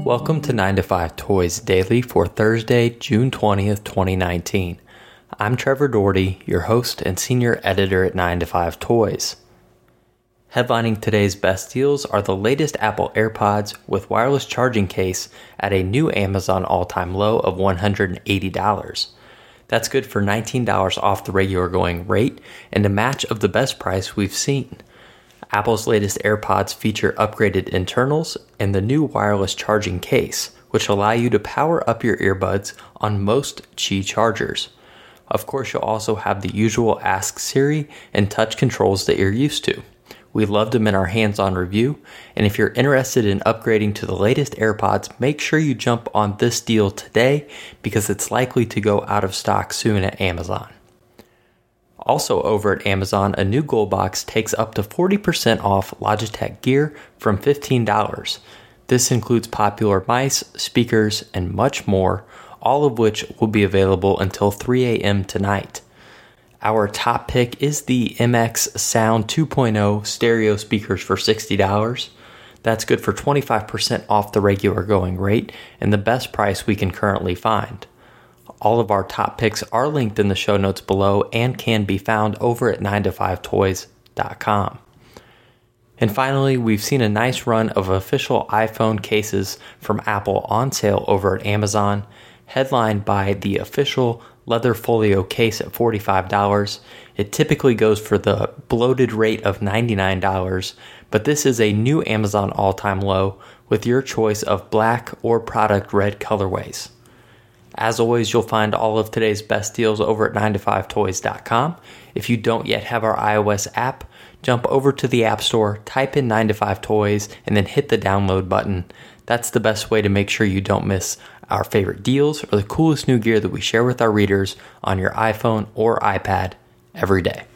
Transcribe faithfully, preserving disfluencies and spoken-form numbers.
Welcome to nine to five Toys Daily for Thursday, June twentieth, twenty nineteen. I'm Trevor Doherty, your host and senior editor at nine to five Toys. Headlining today's best deals are the latest Apple AirPods with wireless charging case at a new Amazon all-time low of one hundred eighty dollars. That's good for nineteen dollars off the regular going rate and a match of the best price we've seen. Apple's latest AirPods feature upgraded internals and the new wireless charging case, which allow you to power up your earbuds on most Qi chargers. Of course, you'll also have the usual Ask Siri and touch controls that you're used to. We love them in our hands-on review, and if you're interested in upgrading to the latest AirPods, make sure you jump on this deal today because it's likely to go out of stock soon at Amazon. Also over at Amazon, a new Gold Box takes up to forty percent off Logitech gear from fifteen dollars. This includes popular mice, speakers, and much more, all of which will be available until three a.m. tonight. Our top pick is the M X Sound two point oh stereo speakers for sixty dollars. That's good for twenty-five percent off the regular going rate and the best price we can currently find. All of our top picks are linked in the show notes below and can be found over at nine to five toys dot com. And finally, we've seen a nice run of official iPhone cases from Apple on sale over at Amazon, headlined by the official leather folio case at forty-five dollars. It typically goes for the bloated rate of ninety-nine dollars, but this is a new Amazon all-time low with your choice of black or product red colorways. As always, you'll find all of today's best deals over at nine to five toys dot com. If you don't yet have our iOS app, jump over to the App Store, type in nine to five toys, and then hit the download button. That's the best way to make sure you don't miss our favorite deals or the coolest new gear that we share with our readers on your iPhone or iPad every day.